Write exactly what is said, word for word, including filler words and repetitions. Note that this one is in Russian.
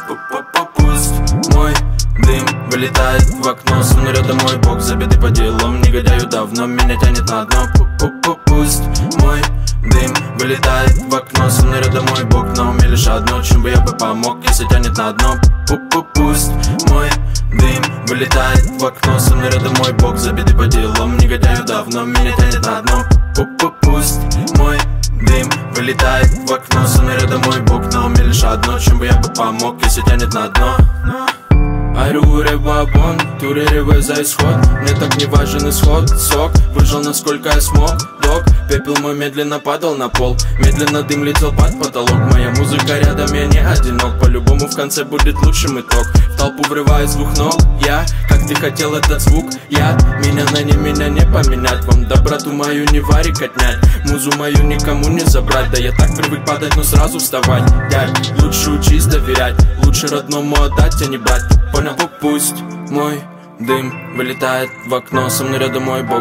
Пусть мой дым вылетает в окно, со мной рядом мой бог, забитый по делам, негодяю давно, меня тянет на дно. Пусть мой дым вылетает в окно, со мной рядом мой бог, на уме лишь одно, чем бы я бы помог, если тянет на дно. Пусть мой дым вылетает в окно, со мной рядом мой бог, забитый по делам, негодяю давно, меня тянет на дно. Пусть мой дым вылетает в окно, со мной рядом мой бог, на уме лишь одно, чем бы я бы помог, если тянет на дно. Айруре вагон, туреревый за исход, мне так не важен исход, сок, выжил насколько я смог, док. Пепел мой медленно падал на пол, медленно дым летел под потолок. Моя музыка рядом, я не одинок, по-любому в конце будет лучшим итог. В толпу врываюсь с двух ног, я, как ты хотел этот звук, я, меня на не меня не поменять. Вам доброту мою не варик отнять, музу мою никому не забрать. Да я так привык падать, но сразу вставать, дядь, лучше учись доверять, лучше родному отдать, а не брать. Понял? Пусть мой дым вылетает в окно, со мной рядом мой бог.